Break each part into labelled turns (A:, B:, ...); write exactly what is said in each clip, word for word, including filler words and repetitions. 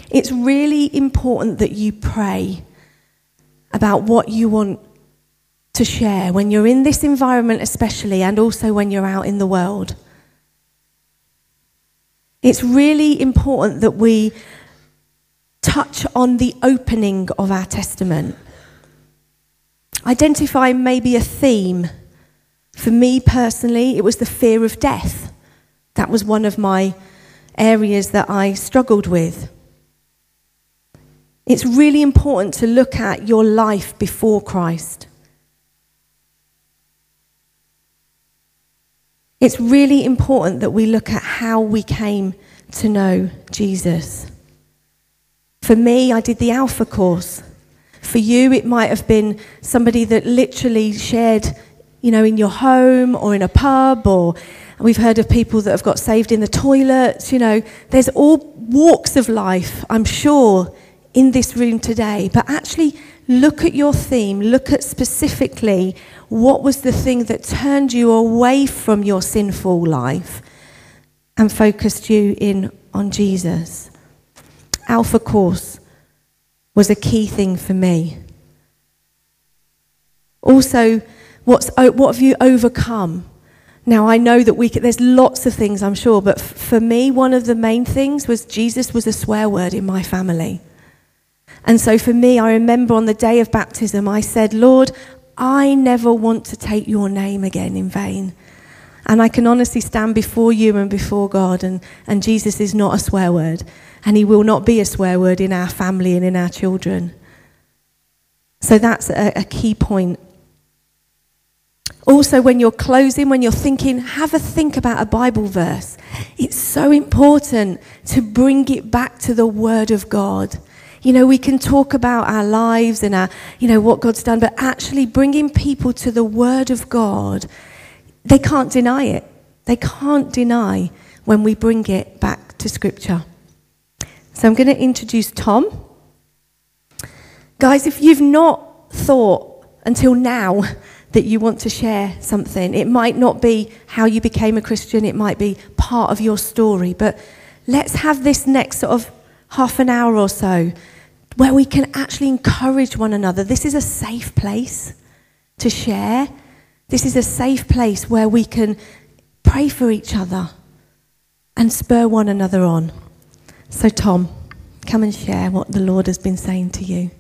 A: It's really important that you pray about what you want to share when you're in this environment especially, and also when you're out in the world. It's really important that we touch on the opening of our testament. Identify maybe a theme. For me personally, it was the fear of death. That was one of my areas that I struggled with. It's really important to look at your life before Christ. It's really important that we look at how we came to know Jesus. For me, I did the Alpha course. For you, it might have been somebody that literally shared, you know, in your home or in a pub, or we've heard of people that have got saved in the toilets. You know, there's all walks of life, I'm sure, in this room today. But actually look at your theme. Look at specifically what was the thing that turned you away from your sinful life and focused you in on Jesus. Alpha course was a key thing for me. Also, what's what have you overcome? Now, I know that we could, there's lots of things, I'm sure, but f- for me, one of the main things was Jesus was a swear word in my family. And so for me, I remember on the day of baptism, I said, Lord, I never want to take your name again in vain. And I can honestly stand before you and before God, and, and Jesus is not a swear word. And he will not be a swear word in our family and in our children. So that's a, a key point. Also, when you're closing, when you're thinking, have a think about a Bible verse. It's so important to bring it back to the Word of God. You know, we can talk about our lives and our, you know, what God's done, but actually bringing people to the Word of God, they can't deny it. They can't deny when we bring it back to Scripture. So I'm going to introduce Tom. Guys, if you've not thought until now that you want to share something, it might not be how you became a Christian, it might be part of your story, but let's have this next sort of half an hour or so where we can actually encourage one another. This is a safe place to share. This is a safe place where we can pray for each other and spur one another on. So Tom, come and share what the Lord has been saying to you.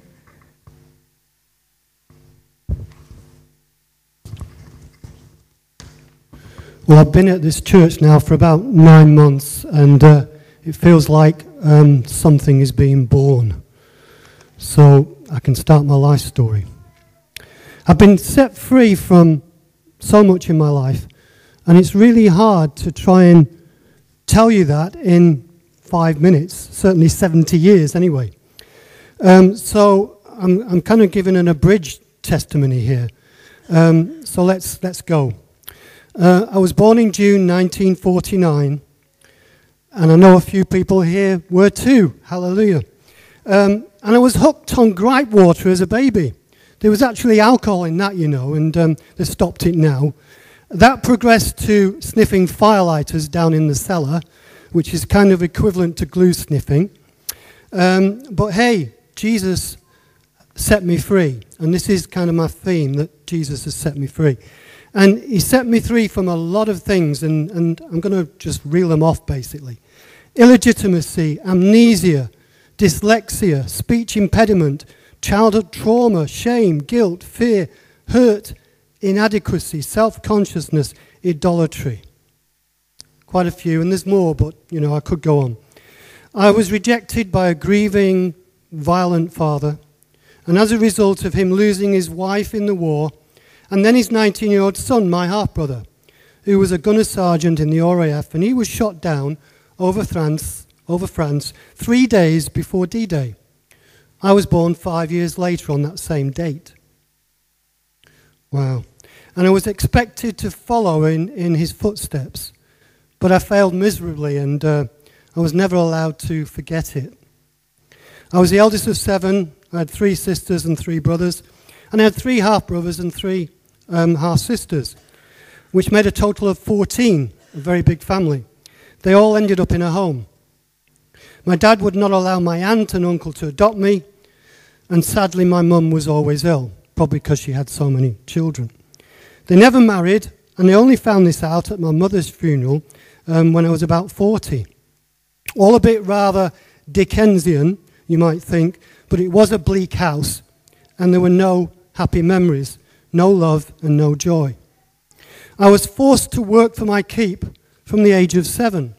B: Well, I've been at this church now for about nine months, and uh, it feels like um, something is being born. So I can start my life story. I've been set free from so much in my life, and it's really hard to try and tell you that in five minutes, certainly seventy years anyway. Um, so I'm, I'm kind of giving an abridged testimony here. Um, so let's let's go. Uh, I was born in June nineteen forty-nine, and I know a few people here were too. Hallelujah. Um, and I was hooked on gripe water as a baby. There was actually alcohol in that, you know, and um, they stopped it now. That progressed to sniffing firelighters down in the cellar, which is kind of equivalent to glue sniffing. Um, but hey, Jesus set me free, and this is kind of my theme, that Jesus has set me free. And he set me free from a lot of things, and, and I'm going to just reel them off, basically. Illegitimacy, amnesia, dyslexia, speech impediment, childhood trauma, shame, guilt, fear, hurt, inadequacy, self-consciousness, idolatry. Quite a few, and there's more, but, you know, I could go on. I was rejected by a grieving, violent father, and as a result of him losing his wife in the war, and then his nineteen-year-old son, my half-brother, who was a gunner sergeant in the R A F, and he was shot down over France, over France three days before D-Day. I was born five years later on that same date. Wow. And I was expected to follow in, in his footsteps, but I failed miserably, and uh, I was never allowed to forget it. I was the eldest of seven. I had three sisters and three brothers, and I had three half-brothers and three Um, half-sisters, which made a total of fourteen, a very big family. They all ended up in a home. My dad would not allow my aunt and uncle to adopt me, and sadly my mum was always ill, probably because she had so many children. They never married, and they only found this out at my mother's funeral um, when I was about forty. All a bit rather Dickensian, you might think, but it was a bleak house, and there were no happy memories, no love and no joy. I was forced to work for my keep from the age of seven.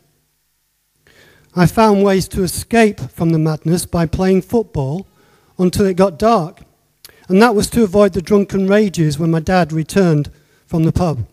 B: I found ways to escape from the madness by playing football until it got dark, and that was to avoid the drunken rages when my dad returned from the pub.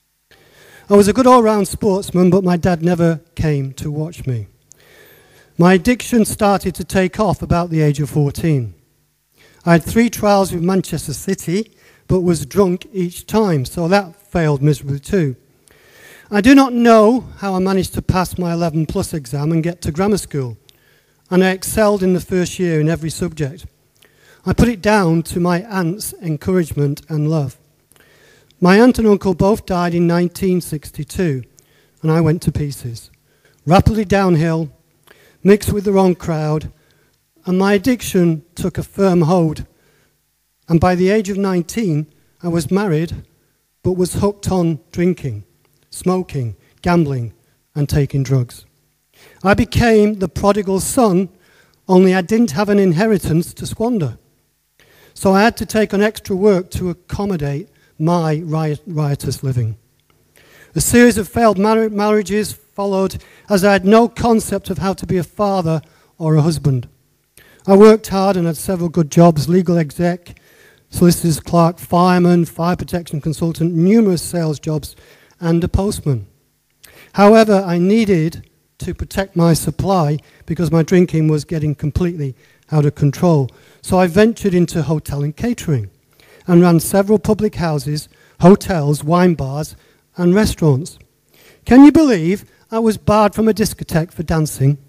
B: I was a good all-round sportsman, but my dad never came to watch me. My addiction started to take off about the age of fourteen. I had three trials with Manchester City, but was drunk each time, so that failed miserably too. I do not know how I managed to pass my eleven plus exam and get to grammar school, and I excelled in the first year in every subject. I put it down to my aunt's encouragement and love. My aunt and uncle both died in nineteen sixty-two, and I went to pieces. Rapidly downhill, mixed with the wrong crowd, and my addiction took a firm hold. And by the age of nineteen, I was married, but was hooked on drinking, smoking, gambling, and taking drugs. I became the prodigal son, only I didn't have an inheritance to squander. So I had to take on extra work to accommodate my riot, riotous living. A series of failed mar- marriages followed, as I had no concept of how to be a father or a husband. I worked hard and had several good jobs: legal exec, solicitor's clerk, fireman, fire protection consultant, numerous sales jobs, and a postman. However, I needed to protect my supply because my drinking was getting completely out of control. So I ventured into hotel and catering and ran several public houses, hotels, wine bars, and restaurants. Can you believe I was barred from a discotheque for dancing?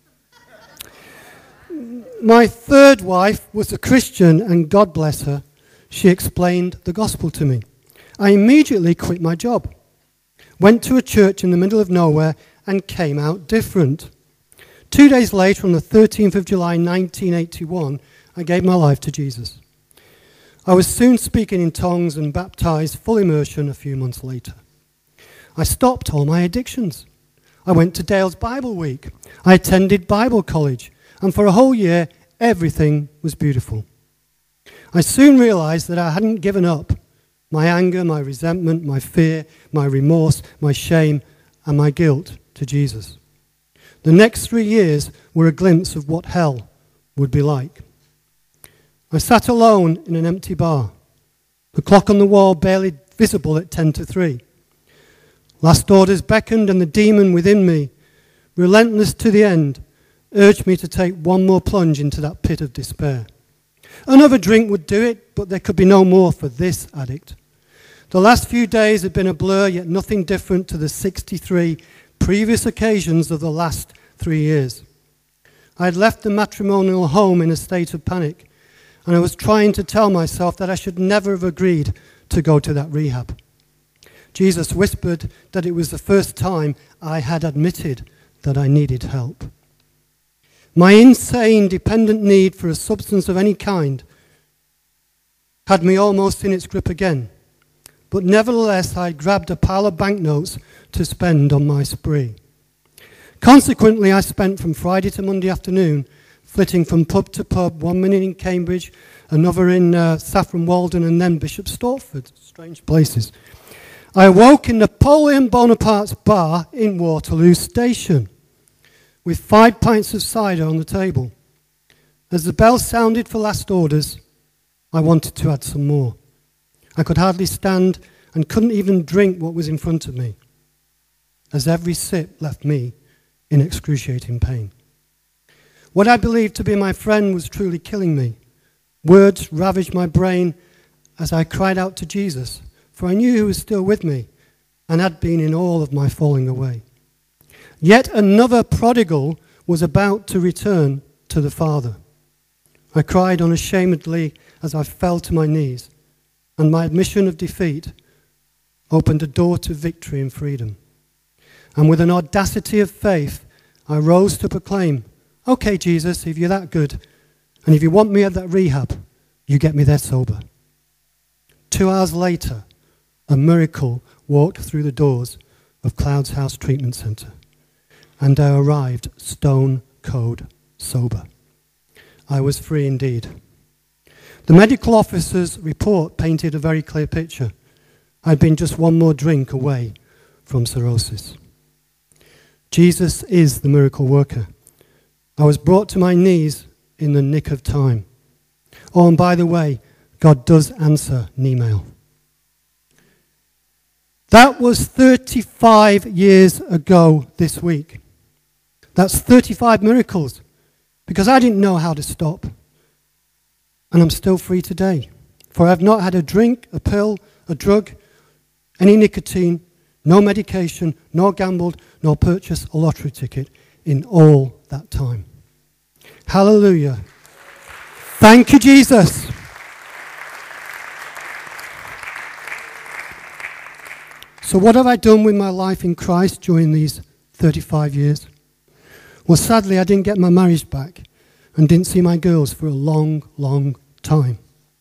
B: My third wife was a Christian, and God bless her, she explained the gospel to me. I immediately quit my job, went to a church in the middle of nowhere, and came out different. Two days later, on the thirteenth of July nineteen eighty-one, I gave my life to Jesus. I was soon speaking in tongues and baptized full immersion a few months later. I stopped all my addictions. I went to Dale's Bible Week. I attended Bible college, and for a whole year, everything was beautiful. I soon realized that I hadn't given up my anger, my resentment, my fear, my remorse, my shame, and my guilt to Jesus. The next three years were a glimpse of what hell would be like. I sat alone in an empty bar, the clock on the wall barely visible at ten to three. Last orders beckoned, and the demon within me, relentless to the end, urged me to take one more plunge into that pit of despair. Another drink would do it, but there could be no more for this addict. The last few days had been a blur, yet nothing different to the sixty-three previous occasions of the last three years. I had left the matrimonial home in a state of panic, and I was trying to tell myself that I should never have agreed to go to that rehab. Jesus whispered that it was the first time I had admitted that I needed help. My insane, dependent need for a substance of any kind had me almost in its grip again. But nevertheless, I grabbed a pile of banknotes to spend on my spree. Consequently, I spent from Friday to Monday afternoon flitting from pub to pub, one minute in Cambridge, another in uh, Saffron Walden, and then Bishop Stortford. Strange places. I awoke in Napoleon Bonaparte's bar in Waterloo Station, with five pints of cider on the table. As the bell sounded for last orders, I wanted to add some more. I could hardly stand and couldn't even drink what was in front of me, as every sip left me in excruciating pain. What I believed to be my friend was truly killing me. Words ravaged my brain as I cried out to Jesus, for I knew he was still with me and had been in all of my falling away. Yet another prodigal was about to return to the Father. I cried unashamedly as I fell to my knees, and my admission of defeat opened a door to victory and freedom. And with an audacity of faith, I rose to proclaim Okay, Jesus, if you're that good, and if you want me at that rehab, you get me there sober. Two hours later, a miracle walked through the doors of Clouds House Treatment Centre, and I arrived stone cold sober. I was free indeed. The medical officer's report painted a very clear picture. I'd been just one more drink away from cirrhosis. Jesus is the miracle worker. I was brought to my knees in the nick of time. Oh, and by the way, God does answer an email. That was thirty-five years ago this week. That's thirty-five miracles, because I didn't know how to stop. And I'm still free today, for I've not had a drink, a pill, a drug, any nicotine, no medication, nor gambled, nor purchased a lottery ticket in all that time. Hallelujah. Thank you, Jesus. So what have I done with my life in Christ during these thirty-five years? Well, sadly, I didn't get my marriage back and didn't see my girls for a long, long time.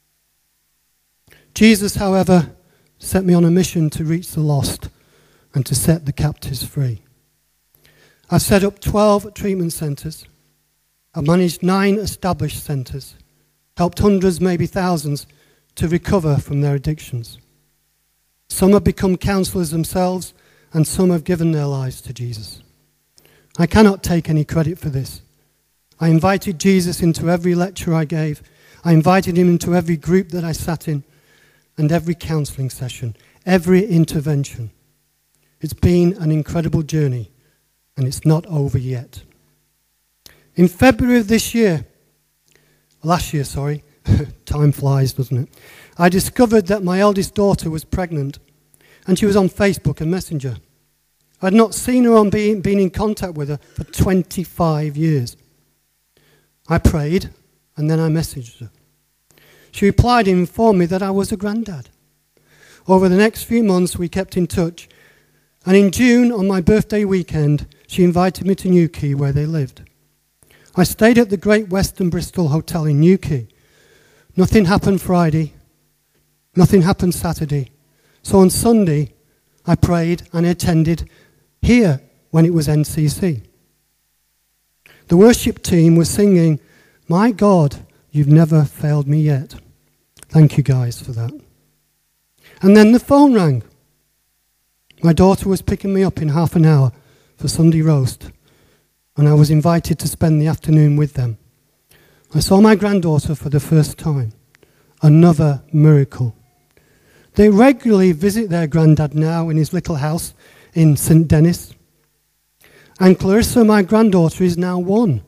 B: Jesus, however, set me on a mission to reach the lost and to set the captives free. I've set up twelve treatment centres. I've managed nine established centres, helped hundreds, maybe thousands, to recover from their addictions. Some have become counsellors themselves, and some have given their lives to Jesus. I cannot take any credit for this. I invited Jesus into every lecture I gave. I invited him into every group that I sat in, and every counselling session, every intervention. It's been an incredible journey, and it's not over yet. In February of this year, last year, sorry, time flies, doesn't it? I discovered that my eldest daughter was pregnant, and she was on Facebook and Messenger. I'd not seen her or been, been in contact with her for twenty-five years. I prayed, and then I messaged her. She replied and informed me that I was a granddad. Over the next few months, we kept in touch, and in June, on my birthday weekend, she invited me to Newquay, where they lived. I stayed at the Great Western Bristol Hotel in Newquay. Nothing happened Friday. Nothing happened Saturday. So on Sunday, I prayed and attended here when it was N C C. The worship team was singing, "My God, you've never failed me yet." Thank you guys for that. And then the phone rang. My daughter was picking me up in half an hour for Sunday roast, and I was invited to spend the afternoon with them. I saw my granddaughter for the first time. Another miracle. They regularly visit their granddad now in his little house in Saint Denis. And Clarissa, my granddaughter, is now one.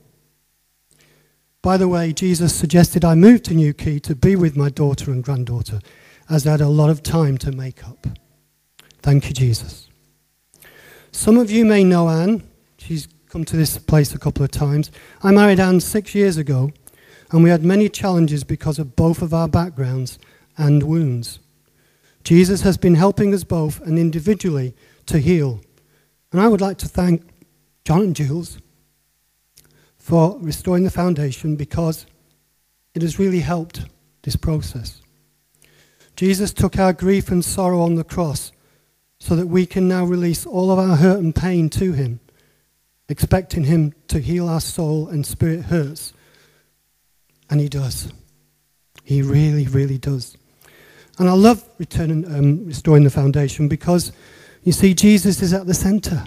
B: By the way, Jesus suggested I move to Newquay to be with my daughter and granddaughter, as I had a lot of time to make up. Thank you, Jesus. Some of you may know Anne. She's come to this place a couple of times. I married Anne six years ago, and we had many challenges because of both of our backgrounds and wounds. Jesus has been helping us both and individually to heal. And I would like to thank John and Jules for restoring the foundation, because it has really helped this process. Jesus took our grief and sorrow on the cross so that we can now release all of our hurt and pain to him, expecting him to heal our soul and spirit hurts. And he does. He really, really does. And I love returning, um, restoring the foundation, because, you see, Jesus is at the center.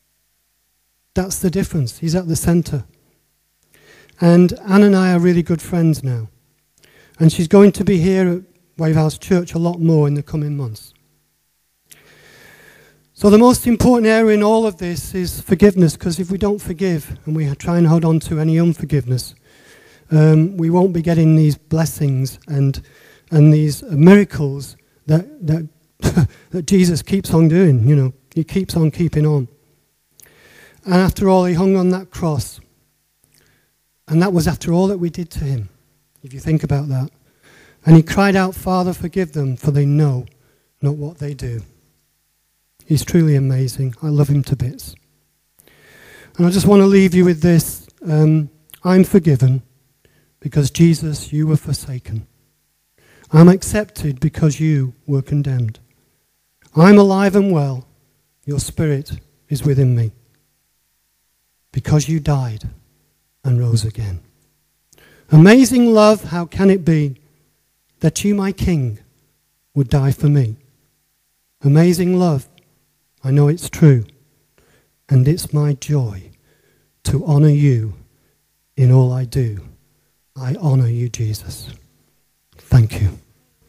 B: That's the difference. He's at the center. And Anne and I are really good friends now. And she's going to be here at Wave House Church a lot more in the coming months. So the most important area in all of this is forgiveness, because if we don't forgive and we try and hold on to any unforgiveness, um, we won't be getting these blessings and and these miracles that that that Jesus keeps on doing. You know, he keeps on keeping on. And after all, he hung on that cross. And that was after all that we did to him, if you think about that. And he cried out, "Father, forgive them, for they know not what they do." He's truly amazing. I love him to bits. And I just want to leave you with this. um, I'm forgiven because, Jesus, you were forsaken. I'm accepted because you were condemned. I'm alive and well. Your spirit is within me because you died and rose again. Amazing love, how can it be that you, my King, would die for me? Amazing love, I know it's true, and it's my joy to honour you in all I do. I honour you, Jesus. Thank you.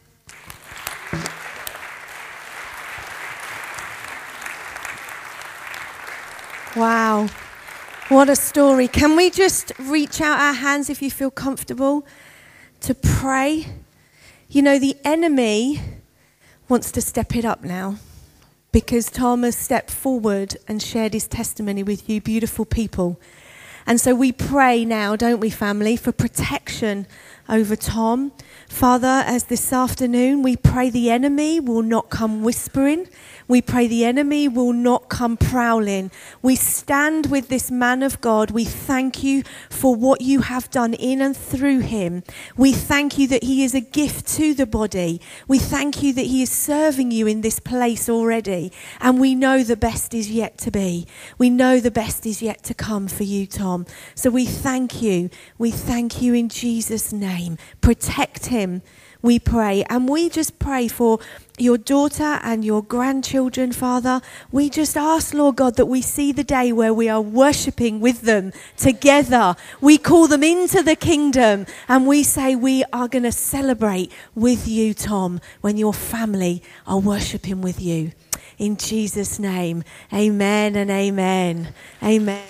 A: Wow. What a story. Can we just reach out our hands, if you feel comfortable, to pray? You know, the enemy wants to step it up now because Tom has stepped forward and shared his testimony with you, beautiful people. And so we pray now, don't we, family, for protection over Tom. Father, as this afternoon, we pray the enemy will not come whispering. We pray the enemy will not come prowling. We stand with this man of God. We thank you for what you have done in and through him. We thank you that he is a gift to the body. We thank you that he is serving you in this place already. And we know the best is yet to be. We know the best is yet to come for you, Tom. So we thank you. We thank you in Jesus' name. Protect him, we pray. And we just pray for your daughter and your grandchildren, Father. We just ask, Lord God, that we see the day where we are worshipping with them together. We call them into the kingdom and we say we are going to celebrate with you, Tom, when your family are worshipping with you. In Jesus' name, amen and amen. Amen.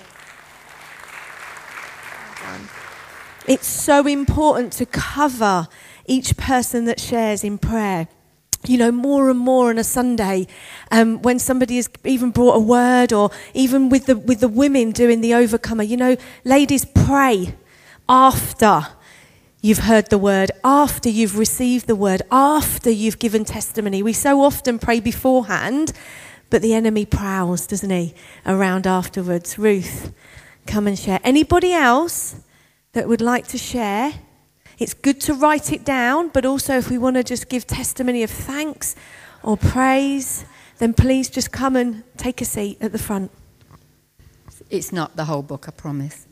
A: It's so important to cover each person that shares in prayer. You know, more and more on a Sunday, um, when somebody has even brought a word, or even with the with the women doing the overcomer, you know, ladies, pray after you've heard the word, after you've received the word, after you've given testimony. We so often pray beforehand, but the enemy prowls, doesn't he, around afterwards. Ruth, come and share. Anybody else that would like to share? It's good to write it down, but also if we want to just give testimony of thanks or praise, then please just come and take a seat at the front.
C: It's not the whole book, I promise.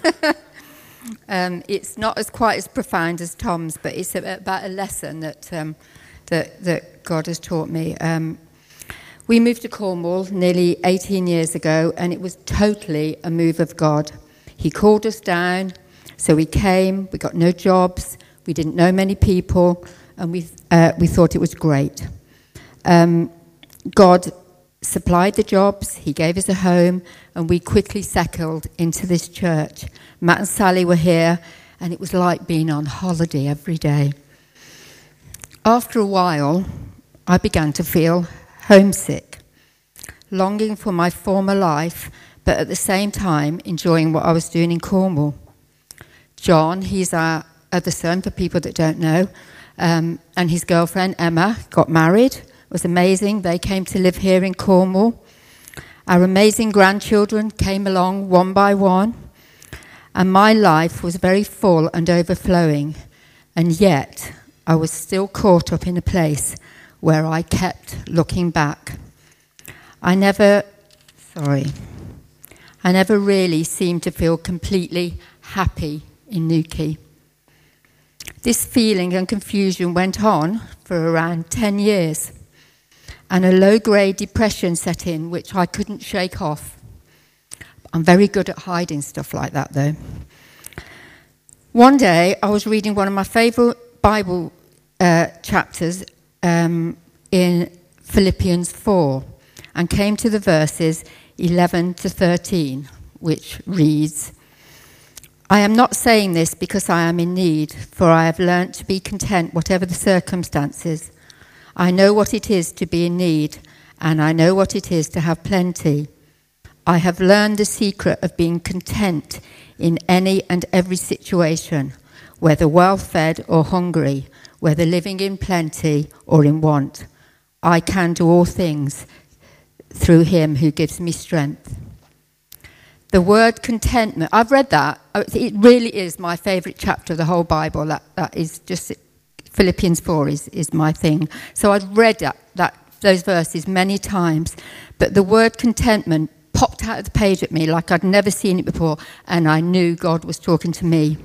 C: um, it's not as quite as profound as Tom's, but it's about a lesson that um, that, that God has taught me. Um, we moved to Cornwall nearly eighteen years ago, and it was totally a move of God. He called us down. So we came, we got no jobs, we didn't know many people, and we uh, we thought it was great. Um, God supplied the jobs, he gave us a home, and we quickly settled into this church. Matt and Sally were here, and it was like being on holiday every day. After a while, I began to feel homesick, longing for my former life, but at the same time enjoying what I was doing in Cornwall. John, he's our other son, for people that don't know, um, and his girlfriend, Emma, got married. It was amazing. They came to live here in Cornwall. Our amazing grandchildren came along one by one, and my life was very full and overflowing, and yet I was still caught up in a place where I kept looking back. I never, sorry, I never really seemed to feel completely happy in Newquay. This feeling and confusion went on for around ten years, and a low-grade depression set in, which I couldn't shake off. I'm very good at hiding stuff like that, though. One day, I was reading one of my favourite Bible uh, chapters um, in Philippians four, and came to the verses eleven to thirteen, which reads, I am not saying this because I am in need, for I have learnt to be content whatever the circumstances. I know what it is to be in need, and I know what it is to have plenty. I have learned the secret of being content in any and every situation, whether well-fed or hungry, whether living in plenty or in want. I can do all things through him who gives me strength. The word contentment, I've read that. It really is my favourite chapter of the whole Bible. That, that is just, Philippians four is, is my thing. So I've read that, that those verses many times. But the word contentment popped out of the page at me like I'd never seen it before, and I knew God was talking to me.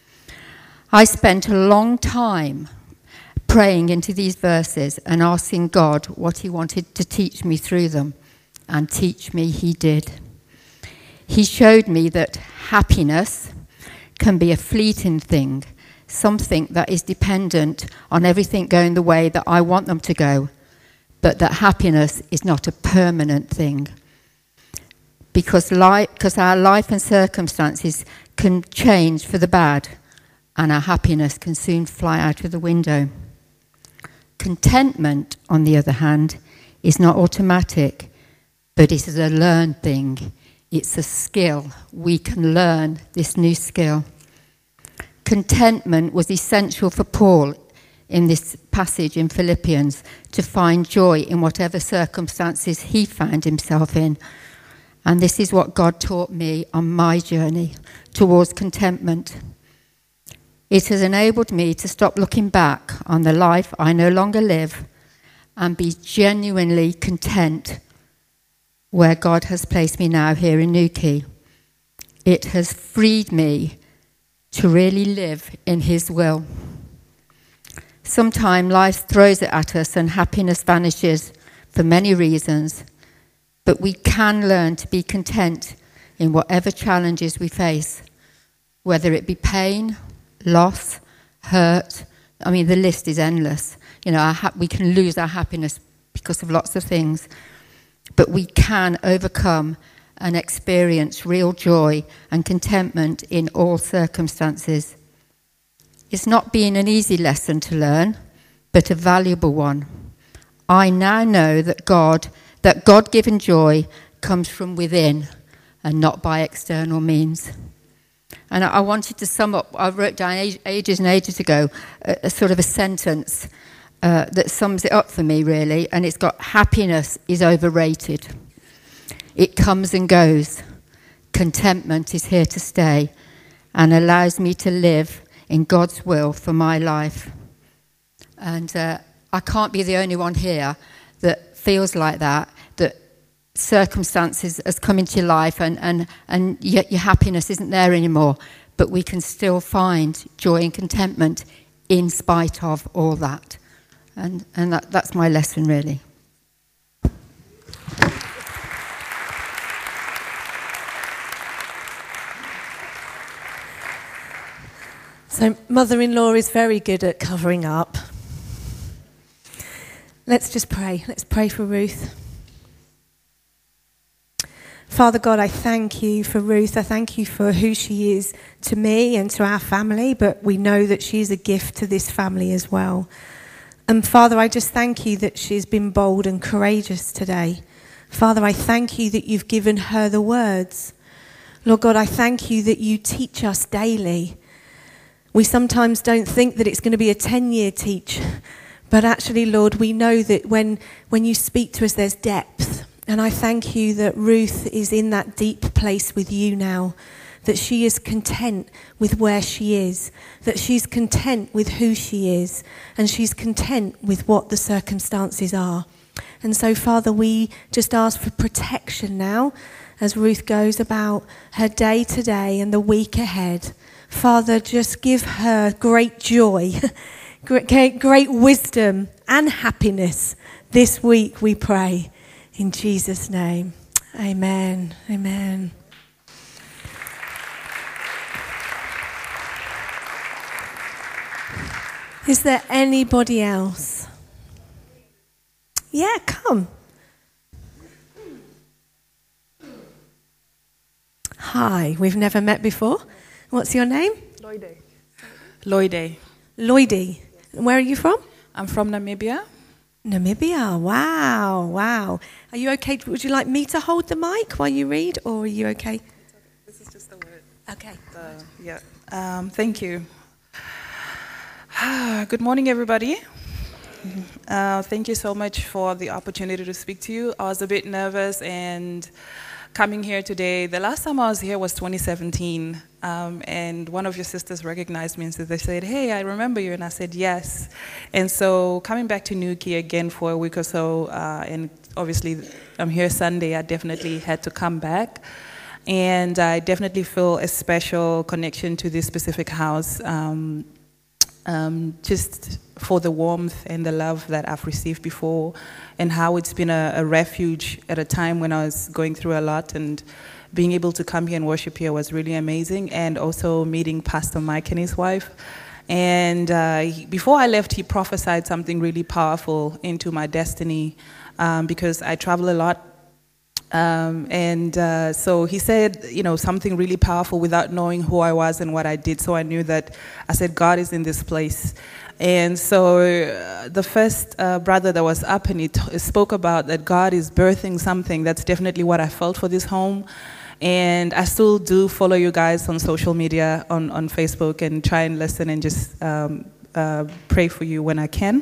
C: I spent a long time praying into these verses and asking God what he wanted to teach me through them. And teach me he did. He showed me that happiness can be a fleeting thing, something that is dependent on everything going the way that I want them to go, but that happiness is not a permanent thing. Because, life, because our life and circumstances can change for the bad, and our happiness can soon fly out of the window. Contentment, on the other hand, is not automatic, but it is a learned thing. It's a skill. We can learn this new skill. Contentment was essential for Paul in this passage in Philippians to find joy in whatever circumstances he found himself in. And this is what God taught me on my journey towards contentment. It has enabled me to stop looking back on the life I no longer live and be genuinely content where God has placed me now here in Newquay. It has freed me to really live in his will. Sometimes life throws it at us and happiness vanishes for many reasons, but we can learn to be content in whatever challenges we face, whether it be pain, loss, hurt. I mean, the list is endless. You know, our ha- we can lose our happiness because of lots of things. But we can overcome and experience real joy and contentment in all circumstances. It's not been an easy lesson to learn, but a valuable one. I now know that God, that God-given joy comes from within and not by external means. And I wanted to sum up, I wrote down ages and ages ago, a, a sort of a sentence Uh, that sums it up for me, really, and it's got happiness is overrated. It comes and goes. Contentment is here to stay and allows me to live in God's will for my life. And uh, I can't be the only one here that feels like that, that circumstances has come into your life and, and, and yet your happiness isn't there anymore, but we can still find joy and contentment in spite of all that. And, and that, that's my lesson, really.
A: So mother-in-law is very good at covering up. Let's just pray. Let's pray for Ruth. Father God, I thank you for Ruth. I thank you for who she is to me and to our family, but we know that she is a gift to this family as well. And Father, I just thank you that she's been bold and courageous today. Father, I thank you that you've given her the words. Lord God, I thank you that you teach us daily. We sometimes don't think that it's going to be a ten-year teach, but actually, Lord, we know that when, when you speak to us, there's depth. And I thank you that Ruth is in that deep place with you now, that she is content with where she is, that she's content with who she is, and she's content with what the circumstances are. And so, Father, we just ask for protection now as Ruth goes about her day to day and the week ahead. Father, just give her great joy, great, great wisdom and happiness this week, we pray. In Jesus' name, amen, amen. Is there anybody else? Yeah, come. Hi, we've never met before. What's your name?
D: Loide. Loide.
A: Loide. Where are you from?
D: I'm from Namibia.
A: Namibia. Wow, wow. Are you okay? Would you like me to hold the mic while you read, or are you okay?
D: This is just the word.
A: Okay.
D: The, yeah. Um, thank you. Good morning, everybody. Uh, thank you so much for the opportunity to speak to you. I was a bit nervous and coming here today. The last time I was here was twenty seventeen, um, and one of your sisters recognized me and so they said, "Hey, I remember you," and I said, "Yes." And so coming back to Newquay again for a week or so, uh, and obviously I'm here Sunday, I definitely had to come back. And I definitely feel a special connection to this specific house, um, um, just for the warmth and the love that I've received before, and how it's been a, a refuge at a time when I was going through a lot, and being able to come here and worship here was really amazing, and also meeting Pastor Mike and his wife. And uh, he, before I left, he prophesied something really powerful into my destiny, um, because I travel a lot. Um, and uh, so he said, you know, something really powerful without knowing who I was and what I did. So I knew that, I said, God is in this place. And so uh, the first uh, brother that was up and he t- spoke about that God is birthing something. That's definitely what I felt for this home. And I still do follow you guys on social media, on, on Facebook, and try and listen and just um, uh, pray for you when I can.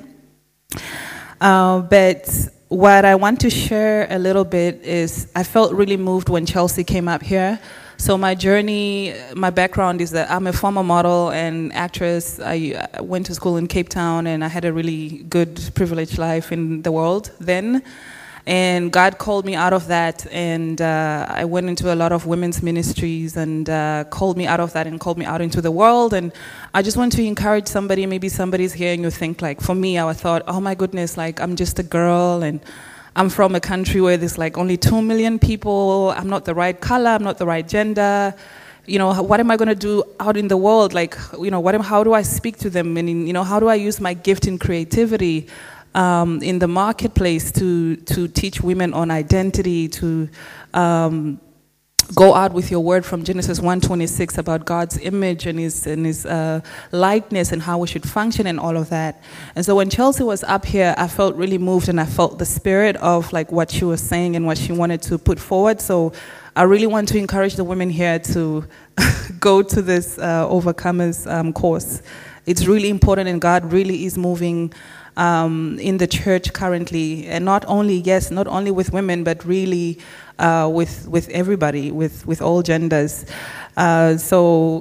D: Uh, but what I want to share a little bit is I felt really moved when Chelsea came up here. So my journey, my background is that I'm a former model and actress. I went to school in Cape Town, and I had a really good, privileged life in the world then. And God called me out of that, and uh, I went into a lot of women's ministries, and uh, called me out of that and called me out into the world. And I just want to encourage somebody, maybe somebody's here and you think like, for me, I thought, oh my goodness, like I'm just a girl, and I'm from a country where there's like only two million people, I'm not the right color, I'm not the right gender. You know, what am I going to do out in the world? Like, you know, what am, how do I speak to them? And, you know, how do I use my gift in creativity Um, in the marketplace to to teach women on identity, to um, go out with your word from Genesis one twenty-six about God's image and his and his uh, likeness and how we should function and all of that. And so when Chelsea was up here, I felt really moved, and I felt the spirit of like what she was saying and what she wanted to put forward. So I really want to encourage the women here to go to this uh, Overcomers um, course. It's really important, and God really is moving Um, in the church currently, and not only, yes, not only with women, but really uh, with with everybody, with, with all genders. Uh, so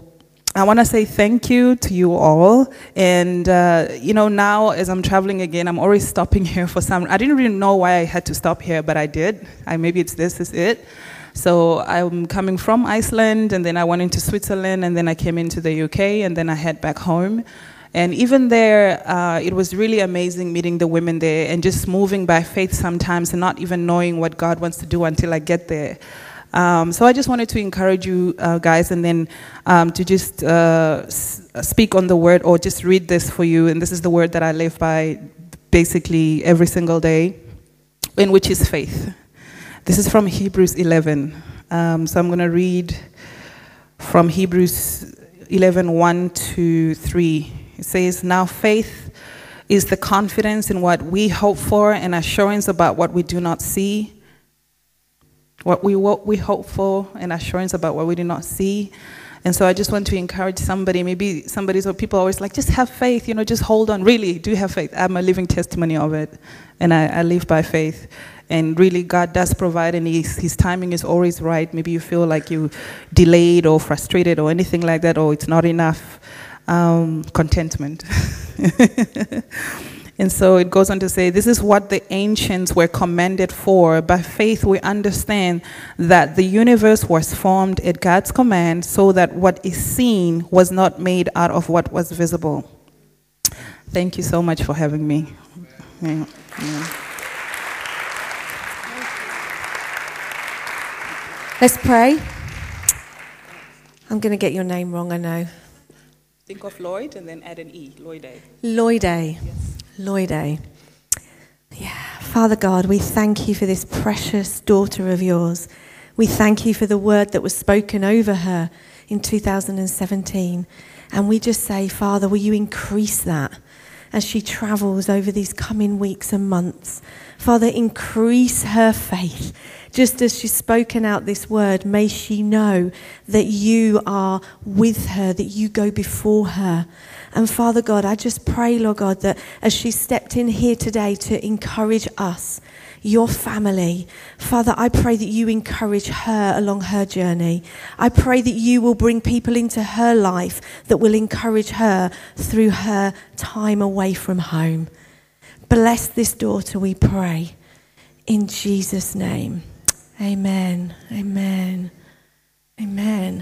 D: I want to say thank you to you all. And, uh, you know, now as I'm traveling again, I'm always stopping here for some, I didn't really know why I had to stop here, but I did. I, maybe it's this is it. So I'm coming from Iceland, and then I went into Switzerland, and then I came into the U K, and then I head back home. And even there, uh, it was really amazing meeting the women there and just moving by faith sometimes and not even knowing what God wants to do until I get there. Um, so I just wanted to encourage you uh, guys, and then um, to just uh, s- speak on the word, or just read this for you. And this is the word that I live by basically every single day, in which is faith. This is from Hebrews eleven. Um, so I'm going to read from Hebrews eleven, one to three. It says, "Now faith is the confidence in what we hope for and assurance about what we do not see." What we what we hope for and assurance about what we do not see. And so I just want to encourage somebody, maybe somebody's, or people always like, just have faith, you know, just hold on. Really, do have faith. I'm a living testimony of it. And I, I live by faith. And really, God does provide, and his, his timing is always right. Maybe you feel like you delayed or frustrated or anything like that, or it's not enough. Um, contentment. And so it goes on to say, this is what the ancients were commended for. By faith we understand that the universe was formed at God's command, so that what is seen was not made out of what was visible. Thank you so much for having me. Yeah. Yeah.
A: Let's pray. I'm going to get your name wrong, I know.
D: Think of Lloyd and then add an E, Lloyday.
A: Lloyday.
D: Yes.
A: Lloyday. Yeah. Father God, we thank you for this precious daughter of yours. We thank you for the word that was spoken over her in two thousand seventeen. And we just say, Father, will you increase that as she travels over these coming weeks and months? Father, increase her faith. just as she's spoken out this word, may she know that you are with her, that you go before her. And Father God, I just pray, Lord God, that as she stepped in here today to encourage us, your family, Father, I pray that you encourage her along her journey. I pray that you will bring people into her life that will encourage her through her time away from home. Bless this daughter, we pray, in Jesus' name. Amen. Amen. Amen.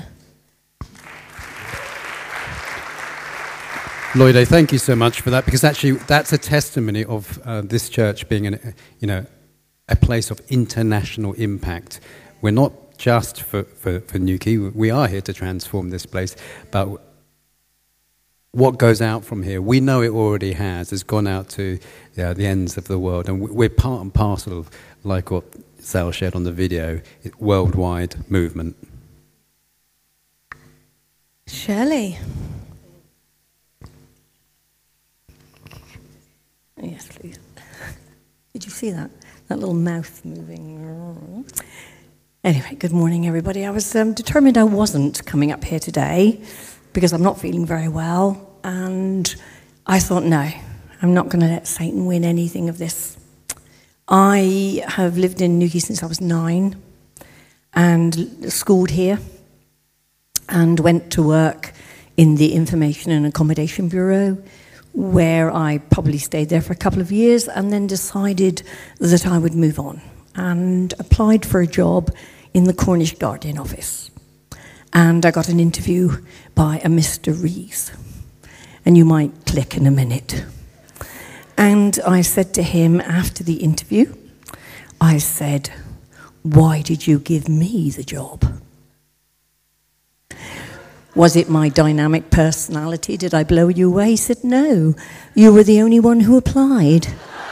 E: Lloyd, thank you so much for that, because actually that's a testimony of uh, this church being, an, you know, a place of international impact. We're not just for, for, for Newquay, we are here to transform this place, but what goes out from here, we know it already has, has gone out to uh, the ends of the world, and we're part and parcel of, like what Sal shared on the video, worldwide movement.
A: Shirley.
F: Yes, please. Did you see that? That little mouth moving. Anyway, good morning, everybody. I was um, determined I wasn't coming up here today because I'm not feeling very well. And I thought, no, I'm not going to let Satan win anything of this. I have lived in Newquay since I was nine and schooled here and went to work in the Information and Accommodation Bureau, where I probably stayed there for a couple of years and then decided that I would move on and applied for a job in the Cornish Guardian office. And I got an interview by a Mister Rees. And you might click in a minute. And I said to him after the interview, I said, "Why did you give me the job? Was it my dynamic personality? Did I blow you away?" He said, "No, you were the only one who applied."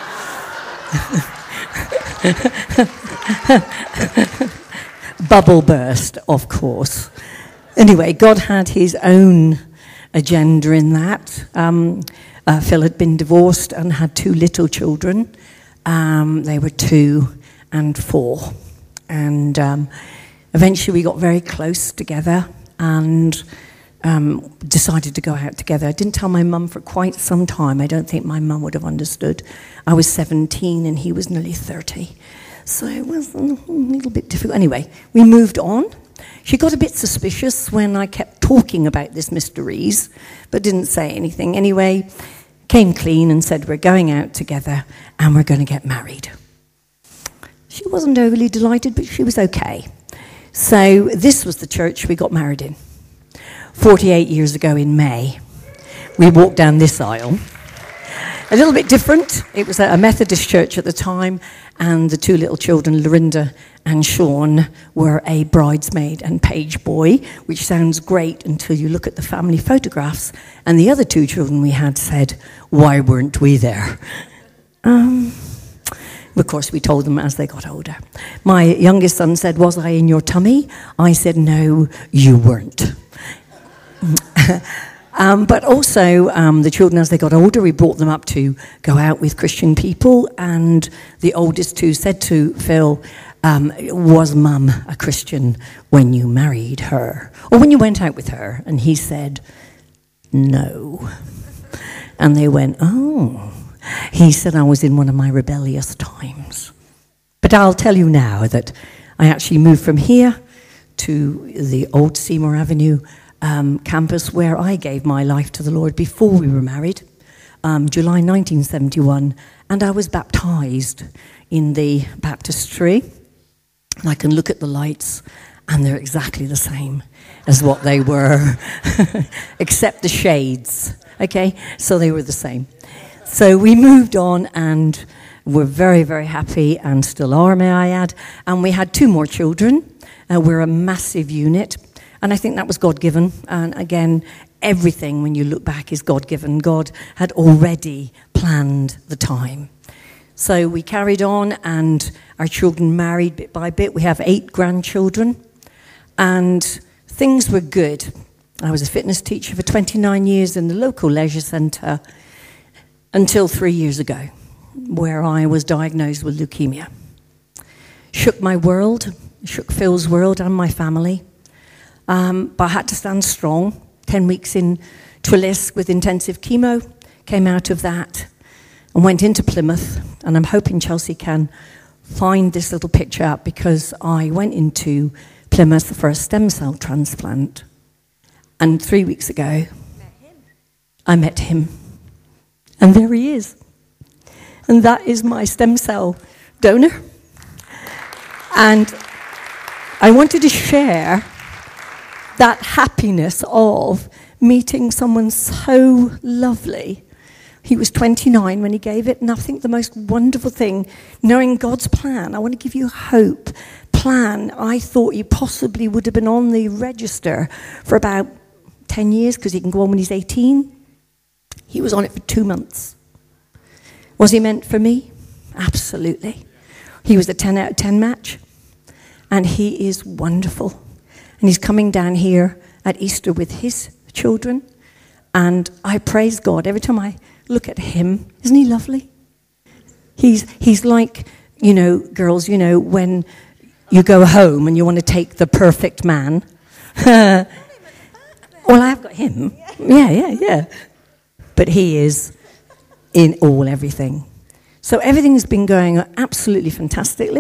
F: Bubble burst, of course. Anyway, God had his own agenda in that. Um, uh, Phil had been divorced and had two little children. Um, they were two and four. And um, eventually we got very close together and um, decided to go out together. I didn't tell my mum for quite some time. I don't think my mum would have understood. I was seventeen and he was nearly thirty. So it was a little bit difficult. Anyway, we moved on. She got a bit suspicious when I kept talking about this Mister Rees, but didn't say anything. Anyway, came clean and said, "We're going out together and we're going to get married." She wasn't overly delighted, but she was okay. So this was the church we got married in. forty-eight years ago in May, we walked down this aisle. A little bit different. It was a Methodist church at the time, and the two little children, Lorinda and Sean, were a bridesmaid and page boy, which sounds great until you look at the family photographs, and the other two children we had said, "Why weren't we there?" Um... Of course, we told them as they got older. My youngest son said, "Was I in your tummy?" I said, "No, you weren't." um, but also, um, the children, as they got older, we brought them up to go out with Christian people. And the oldest two said to Phil, um, "Was Mum a Christian when you married her? Or when you went out with her?" And he said, "No." And they went, "Oh." He said, "I was in one of my rebellious times." But I'll tell you now that I actually moved from here to the old Seymour Avenue um, campus where I gave my life to the Lord before we were married, um, July nineteen seventy-one, and I was baptized in the baptistry. And I can look at the lights and they're exactly the same as what they were, except the shades, okay? So they were the same. So we moved on and we're very, very happy and still are, may I add. And we had two more children. Uh, we're a massive unit. And I think that was God-given. And again, everything, when you look back, is God-given. God had already planned the time. So we carried on and our children married bit by bit. We have eight grandchildren. And things were good. I was a fitness teacher for twenty-nine years in the local leisure centre, until three years ago, where I was diagnosed with leukemia. shook my world, shook Phil's world and my family. Um, but I had to stand strong. Ten weeks in Twillis with intensive chemo, came out of that and went into Plymouth. And I'm hoping Chelsea can find this little picture out, because I went into Plymouth for a stem cell transplant. And three weeks ago, I met him. And there he is. And that is my stem cell donor. And I wanted to share that happiness of meeting someone so lovely. He was twenty-nine when he gave it, and I think the most wonderful thing, knowing God's plan. I want to give you hope. Plan, I thought he possibly would have been on the register for about ten years, because he can go on when he's eighteen. He was on it for two months. Was he meant for me? Absolutely. He was a ten out of ten match, and he is wonderful. And he's coming down here at Easter with his children, and I praise God every time I look at him. Isn't he lovely? He's he's like, you know, girls, you know, when you go home and you want to take the perfect man. Well, I've got him. Yeah, yeah, yeah. But he is in all everything. So everything's been going absolutely fantastically.